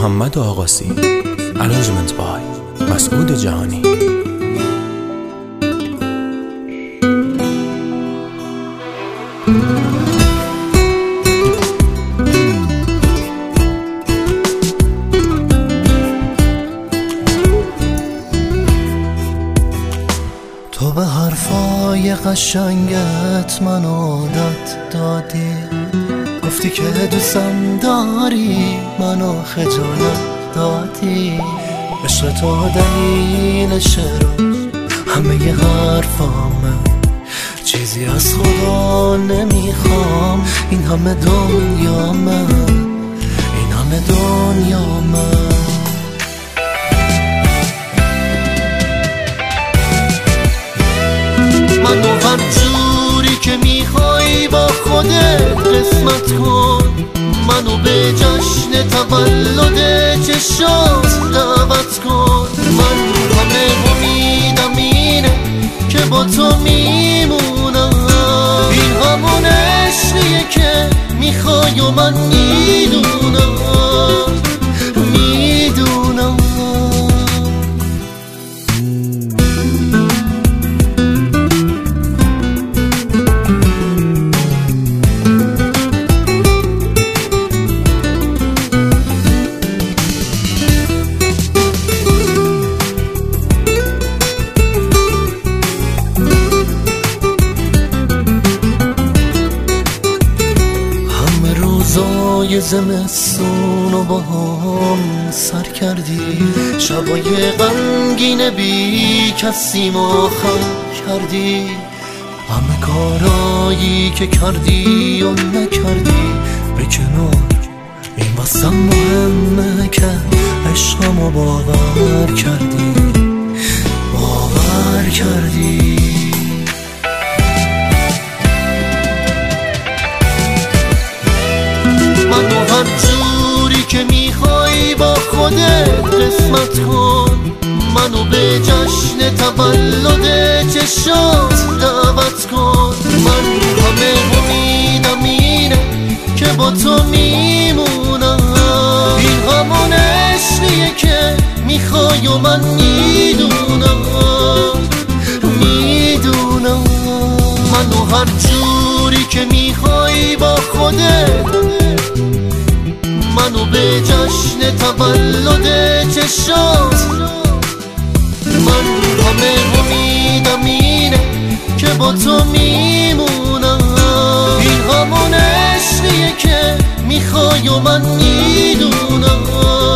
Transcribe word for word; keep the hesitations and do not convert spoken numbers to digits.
محمد آقاسی. Arrangement by مسعود جهانی. تو به حرفای قشنگت من عادت دادی، گفتی که دوستم داری منو خجالت دادی. عشق تو دلیلش رو همه ی حرفامه، چیزی از خدا نمیخوام. این همه دنیامه، این همه دنیامه. منو هر جوری که میخوای با خودت قسمت کن، منو به جشن تولد چشات دعوت کن. من همه امیدم اینه که با تو میمونم. این همون عشقیه که میخوای و من میدونم میدونم. روزای زمستون و با هم سر کردی، شبای غمگین بی کسی ما خم کردی. همه کارایی که کردی و نکردی به کنار، این واسم مهمه که عشقمو باور کردی باور کردی. منو هر جوری که میخوای با خودت قسمت کن، منو به جشن تولد چشات دعوت کن. من همه امیدم اینه که با تو میمونم. این همون عشقیه که میخوای و من میدونم میدونم. منو هر جوری که میخوای با خودت، منو به جشن تولد چشات. من همه امیدم اینه که با تو میمونم. این همون عشقیه که میخوای و من میدونم